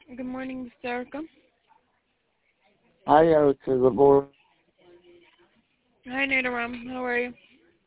Good morning, Mr. Erica. Hi, Erica. Good morning. Hi, Nadaram. How are you?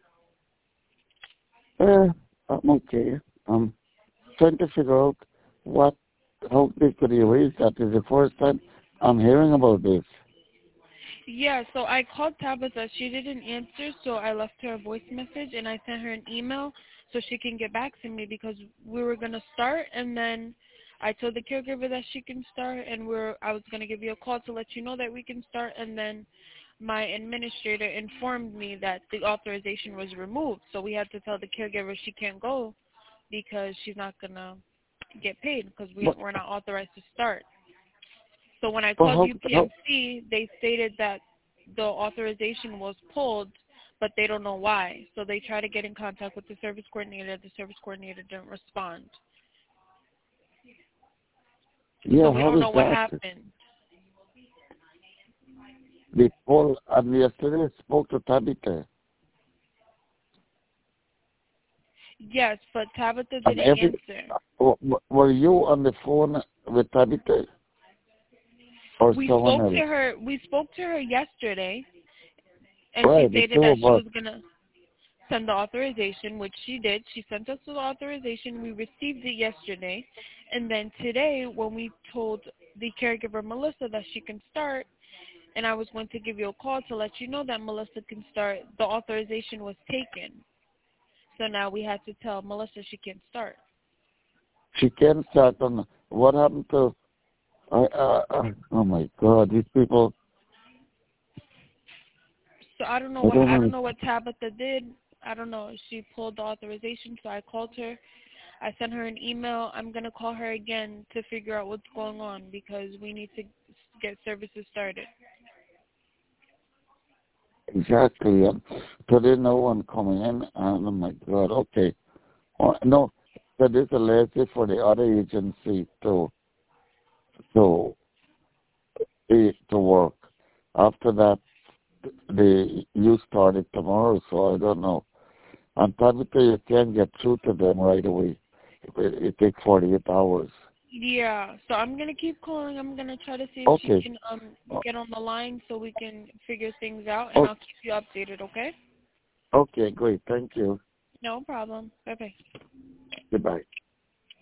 I'm okay. I'm trying to figure out how big could you raise that. Is the first time I'm hearing about this. Yeah, so I called Tabitha. She didn't answer, so I left her a voice message, and I sent her an email so she can get back to me because we were going to start, and then I told the caregiver that she can start, and I was going to give you a call to let you know that we can start, and then my administrator informed me that the authorization was removed, so we had to tell the caregiver she can't go because she's not going to get paid because But, we're not authorized to start. So when I but called how, UPMC, they stated that the authorization was pulled, but they don't know why. So they tried to get in contact with the service coordinator. The service coordinator didn't respond. So we how don't is know what that? happened. Before, and yesterday I spoke to Tabitha. Yes, but Tabitha And didn't answer. were you on the phone with Tabitha or We someone spoke to else? her. We spoke to her yesterday, and she Right, the stated two that of she us. was gonna send the authorization, which she did. She sent us the authorization. We received it yesterday. And then today, when we told the caregiver, Melissa, that she can start, and I was going to give you a call to let you know that Melissa can start, the authorization was taken. So now we had to tell Melissa she can't start. She can start on what happened to. Oh my God, these people. So I don't know I what don't know. Tabitha did. I don't know. She pulled the authorization, so I called her. I sent her an email. I'm going to call her again to figure out what's going on because we need to get services started. Exactly. Today no one coming in. And oh my God. Okay. No, that is a letter for the other agency to to work. After that, you started tomorrow, so I don't know. And Tabitha, you can't get through to them right away. It takes 48 hours. Yeah, so I'm going to keep calling. I'm going to try to see if she Okay. can get on the line so we can figure things out, and Oh, I'll keep you updated, okay? okay, great. Thank you. No problem. Bye-bye. Goodbye.